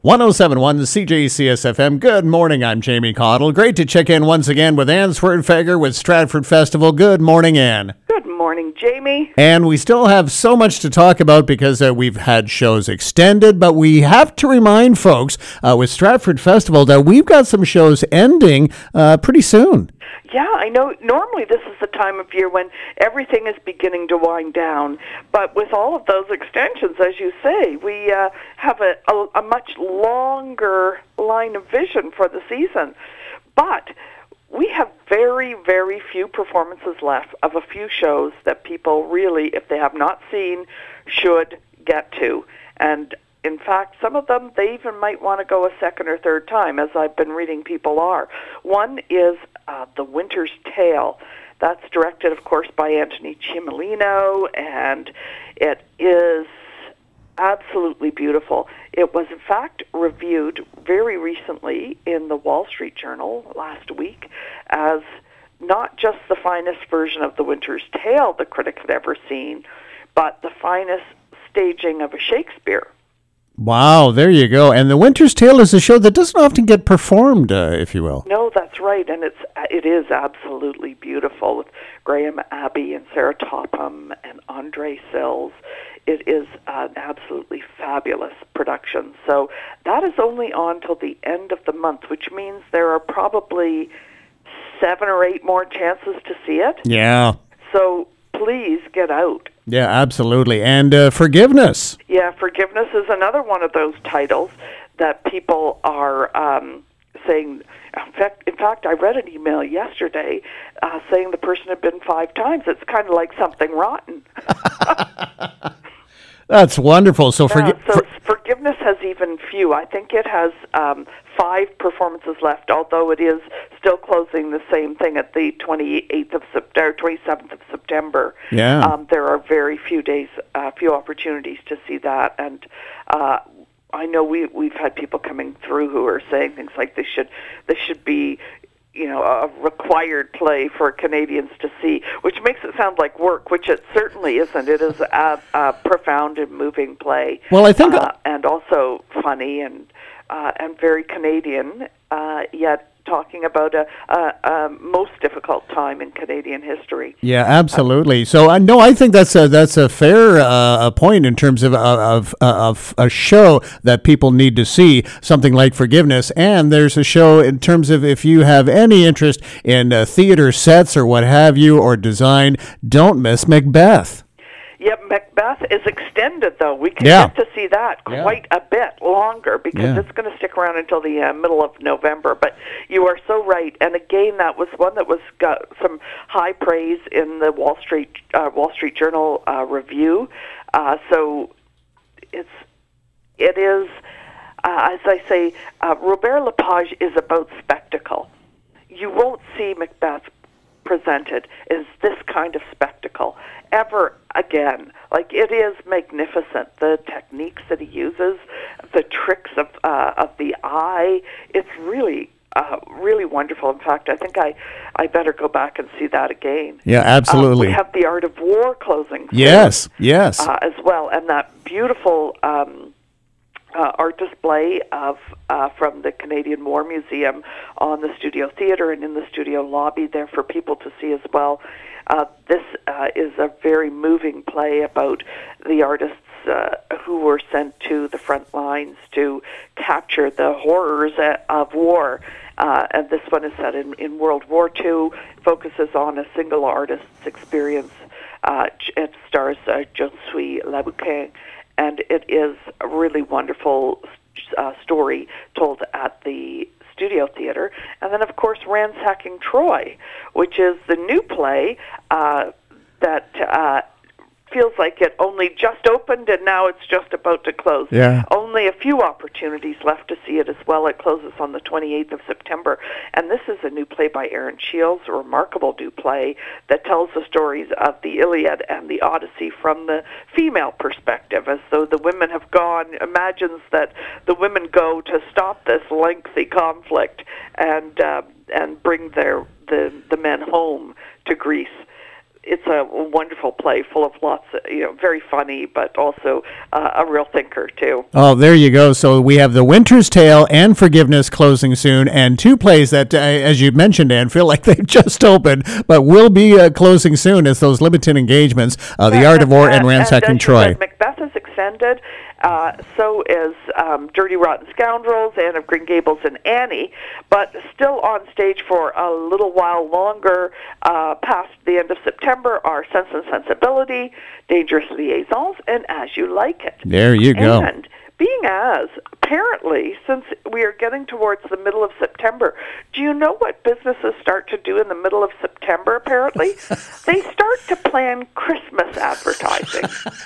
1071 CJCSFM. Good morning, I'm Jamie Cottle. Great to check in once again with Anne Swertfeger with Stratford Festival. Good morning, Anne. Good morning, Jamie. And we still have so much to talk about because we've had shows extended, but we have to remind folks with Stratford Festival that we've got some shows ending pretty soon. Yeah, I know normally this is the time of year when everything is beginning to wind down, but with all of those extensions, as you say, we have a much longer line of vision for the season. But we have very, very few performances left of a few shows that people really, if they have not seen, should get to. And in fact, some of them, they even might want to go a second or third time, as I've been reading people are. One is The Winter's Tale. That's directed, of course, by Anthony Cimolino, and it is absolutely beautiful. It was, in fact, reviewed very recently in the Wall Street Journal last week as not just the finest version of The Winter's Tale the critic had ever seen, but the finest staging of a Shakespeare. Wow, there you go. And The Winter's Tale is a show that doesn't often get performed, if you will. No, that's right, and it is absolutely beautiful with Graham Abbey and Sarah Topham and Andre Sills. It is an absolutely fabulous production. So that is only on till the end of the month, which means there are probably 7 or 8 more chances to see it. Yeah. So please get out. Yeah, absolutely. And Forgiveness. Yeah, Forgiveness is another one of those titles that people are saying. In fact, I read an email yesterday saying the person had been 5 times. It's kind of like Something Rotten. That's wonderful. So, Forgiveness has even few. I think it has 5 performances left, although it is still closing the same thing at the 28th of September, 27th of September. Yeah. There are very few days, few opportunities to see that, and I know we've had people coming through who are saying things like this should be, a required play for Canadians to see, which makes it sound like work, which it certainly isn't. It is a profound and moving play. Well, I think, and also funny and very Canadian, yet talking about a most difficult time in Canadian history. Yeah, absolutely. So I think that's a fair point in terms of a show that people need to see, something like Forgiveness. And there's a show in terms of if you have any interest in theater sets or what have you or design, don't miss Macbeth. Yep, Macbeth is extended, though. We can get to see that quite a bit longer because it's going to stick around until the middle of November. But you are so right. And again, that was one that was got some high praise in the Wall Street Journal review. So it is, as I say, Robert Lepage is about spectacle. You won't see Macbeth presented as this kind of spectacle ever again. Like, it is magnificent. The techniques that he uses, the tricks of the eye, it's really wonderful. In fact, I think I better go back and see that again. Yeah, absolutely. We have The Art of War closing. Yes. As well, and that beautiful art display from the Canadian War Museum on the Studio Theatre and in the studio lobby there for people to see as well. This is a very moving play about the artists who were sent to the front lines to capture the horrors of war. And this one is set in World War II, focuses on a single artist's experience. It stars Josue Laboucan, and it is a really wonderful story told at the Studio Theatre. And then, of course, Ransacking Troy, which is the new play that feels like it only just opened and now it's just about to close. Yeah. Only a few opportunities left to see it as well. It closes on the 28th of September. And this is a new play by Aaron Shields, a remarkable new play that tells the stories of the Iliad and the Odyssey from the female perspective, as though the women have gone, imagines that the women go to stop this lengthy conflict and bring the men home to Greece. it's a wonderful play full of lots of, very funny, but also a real thinker, too. Oh, there you go. So we have The Winter's Tale and Forgiveness closing soon, and two plays that, as you mentioned, Anne, feel like they've just opened, but will be closing soon as those limited engagements, The Art of War and Ransacking Troy. Macbeth is extended. So is Dirty Rotten Scoundrels, Anne of Green Gables, and Annie, but still on stage for a little while longer past the end of September are Sense and Sensibility, Dangerous Liaisons, and As You Like It. There you go. And being as, apparently, since we are getting towards the middle of September, do you know what businesses start to do in the middle of September, apparently? They start to plan Christmas advertising.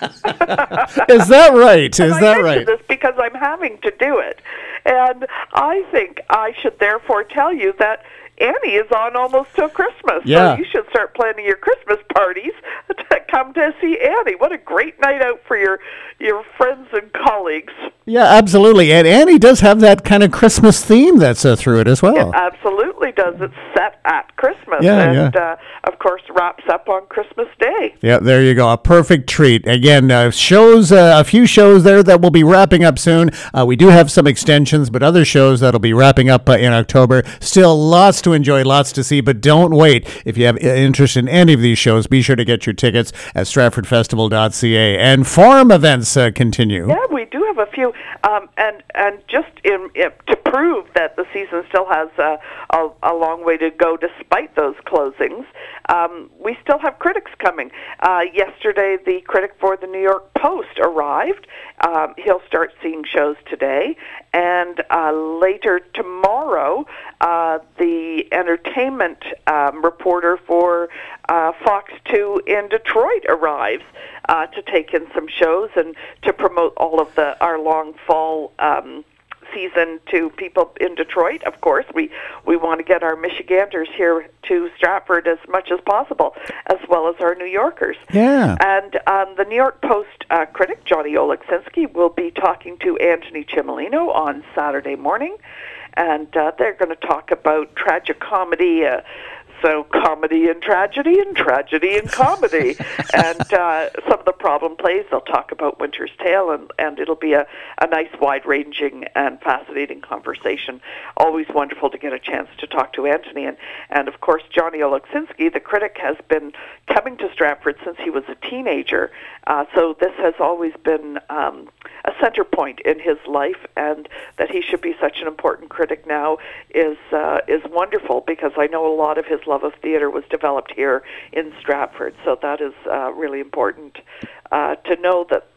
Is that right? I mention this because I'm having to do it. And I think I should therefore tell you that Annie is on almost till Christmas. Yeah. So you should start planning your Christmas parties to come to see Annie. What a great night out for your friends and colleagues. Yeah, absolutely. And Annie does have that kind of Christmas theme that's through it as well. It absolutely does. It's set at Christmas. And, of course, wraps up on Christmas Day. Yeah, there you go. A perfect treat. Again, shows, a few shows there that will be wrapping up soon. We do have some extensions, but other shows that'll be wrapping up in October. Still lots to enjoy, lots to see, but don't wait. If you have interest in any of these shows, be sure to get your tickets at stratfordfestival.ca. And forum events continue. Yeah, we do have a few. And just to prove that the season still has a long way to go despite those closings, we still have critics coming. Yesterday, the critic for the New York Post arrived. He'll start seeing shows today. And later tomorrow, the entertainment reporter for Fox 2 in Detroit arrives to take in some shows and to promote all of our long fall season to people in Detroit. Of course, we want to get our Michiganders here to Stratford as much as possible, as well as our New Yorkers. Yeah. And the New York Post critic, Johnny Oleksinski, will be talking to Anthony Cimolino on Saturday morning, and they're going to talk about tragicomedy, so comedy and tragedy and comedy. And some of the problem plays, they'll talk about Winter's Tale, and it'll be a nice, wide-ranging and fascinating conversation. Always wonderful to get a chance to talk to Anthony. And of course, Johnny Oleksinski, the critic, has been coming to Stratford since he was a teenager. So this has always been a center point in his life, and that he should be such an important critic now is wonderful, because I know a lot of his love of theater was developed here in Stratford. So that is really important to know that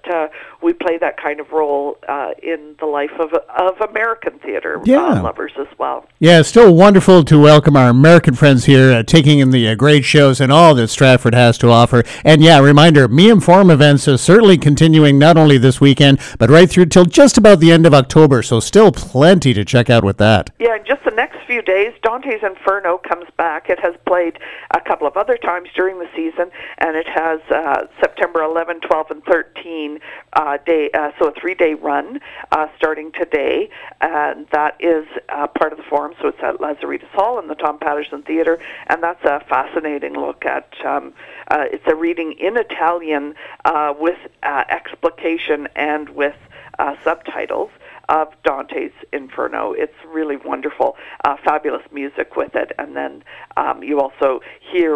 we play that kind of role in the life of American theater lovers as well. Yeah, it's still wonderful to welcome our American friends here, taking in the great shows and all that Stratford has to offer. And yeah, reminder, MEAM Forum events are certainly continuing not only this weekend, but right through till just about the end of October. So still plenty to check out with that. Yeah, in just the next few days, Dante's Inferno comes back. It has played a couple of other times during the season, and it has September 11, 12, and 13 day, so a 3-day run starting today, and that is part of the forum. So it's at Lazaridis Hall in the Tom Patterson Theatre, and that's a fascinating look at. It's a reading in Italian with explication and with subtitles of Dante's Inferno. It's really wonderful, fabulous music with it, and then you also hear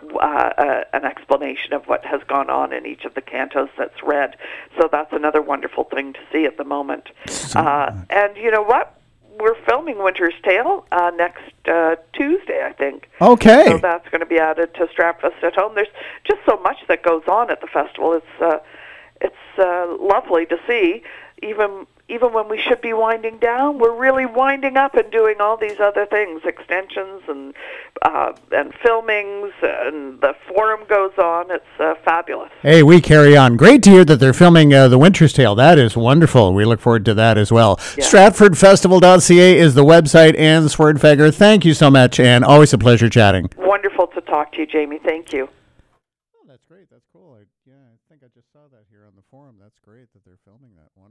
an explanation of what has gone on in each of the cantos that's read. So that's another wonderful thing to see at the moment. And you know what? We're filming Winter's Tale next Tuesday, I think. Okay. So that's going to be added to Stratfest at Home. There's just so much that goes on at the festival. It's lovely to see. Even when we should be winding down, we're really winding up and doing all these other things, extensions and filmings, and the forum goes on. It's fabulous. Hey, we carry on. Great to hear that they're filming The Winter's Tale. That is wonderful. We look forward to that as well. Yeah. StratfordFestival.ca is the website. Anne Swerdfeger, thank you so much, and always a pleasure chatting. Wonderful to talk to you, Jamie. Thank you. Oh, that's great. That's cool. I think I just saw that here on the forum. That's great that they're filming that one.